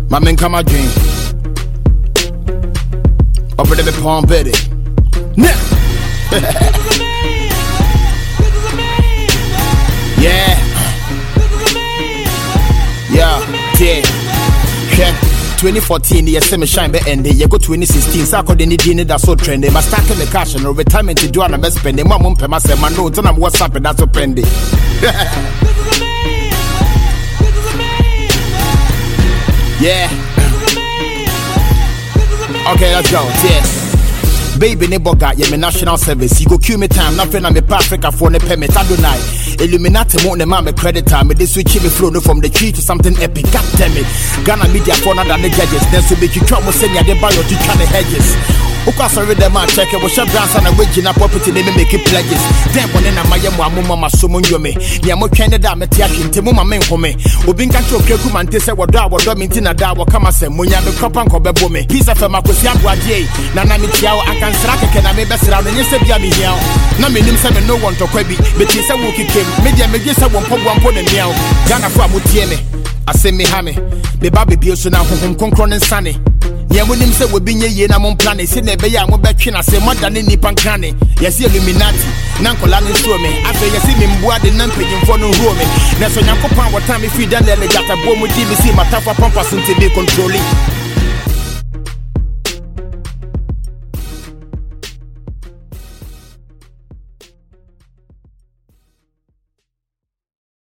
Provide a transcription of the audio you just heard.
My men come my dream. Over there, Palm Betty. Now. Yeah. Yeah. 2014, yes, me shine be ending. You go 2016, so I could any dinner that's so trendy. My stack in the cash and retirement to do and I'm spending. My mum pay myself, my notes, and I'm what's up, and that's so trendy. Yeah. Okay, let's go. Yes. Baby, neighbor got yeah, me national service. You go kill me time, nothing I'm a Africa for the permit. I do not. Illuminati won't the man credit time. This switch me flow from the tree to something epic. God damn it. Ghana media for another the judges. Then so big you try to send ya the bio to China hedges. Ukasa read the man check it was your grandson and waging up property they make it pledges. Then when I my mama summon you me. Yamo Canada metiakin Timuma men for me. Ubin control Kuman say what da what domintina da what come as a munya the copan cobe bome. Piece of a Makusian Guaje. Nana Mitiao, I can strike a can I make best around and you say Yami here. No meaning seven no one to Quebi, but he said Wookie came. Media make this one pop one put and meow. Ghana for Mutieme. I say me hammy. The baby bills now home concron and sunny. Yeah, when him say we be ye na mon planet, say never ya mo back I say more than any pancrane. Yes, Illuminati, Nankolan show me. After you see me board the non paying for no room. That's when you what time if you done the legata bomb with see my tapa pampas until they control it.